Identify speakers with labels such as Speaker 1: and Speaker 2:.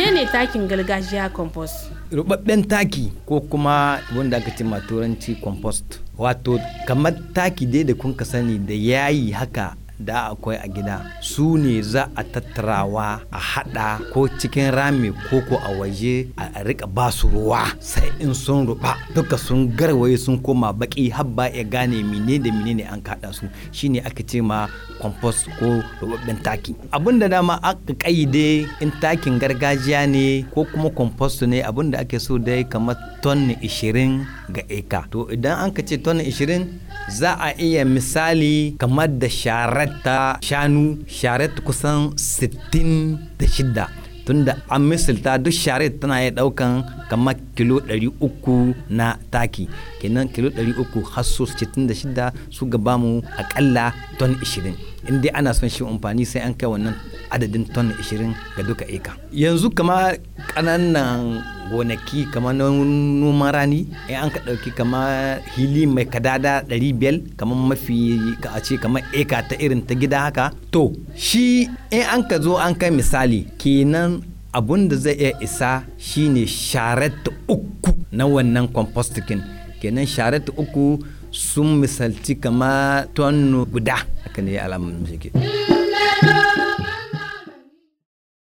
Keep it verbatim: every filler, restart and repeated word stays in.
Speaker 1: menene takin gargajiya compost?
Speaker 2: Rubabben taki ko kuma wanda aka ce ma turanci compost, wato kamar taki dai da kun ka sani da yayi haka da akwai a gida, su ne za a tattarawa a hada ko cikin rami ko ko a waje a rika ba su ruwa, sai in sun ruba duka sun garwaye sun koma baki har ba ya gane mine da mine ne an kada su, shine aka ce ma compost ko rubabben taki. Abinda dama aka kaide in takin gargajiya ne ko kuma compost ne, abinda ake so dai kamar ton ishirin ga eka. To idan an ka ce ton ishirin za a iya misali kamar da sharar ta shanu, sharet kusan sittin da shida, tunda an misalta duk sharet tana iya daukan kamar kilo ɗari uku na taki, kenan kilo ɗari uku har so sittin da shida su gaba mu akalla ton ishirin. In dai ana son shi amfani sai an kai wannan adadin ton ishirin ga duka eka. Yanzu kama ƙananan gonaki kamar noman rani, in an ka ɗauki kama hili mai kadada ɗari biyar kamar mafi ka a ce kamar eka ta irin ta gida haka, to shi in an ka zo an kai misali kenan abun da zai iya isa shine sharet uku na wannan compostikin, kenan sharet uku sun misalci kama ton guda haka ne alamun shi ke.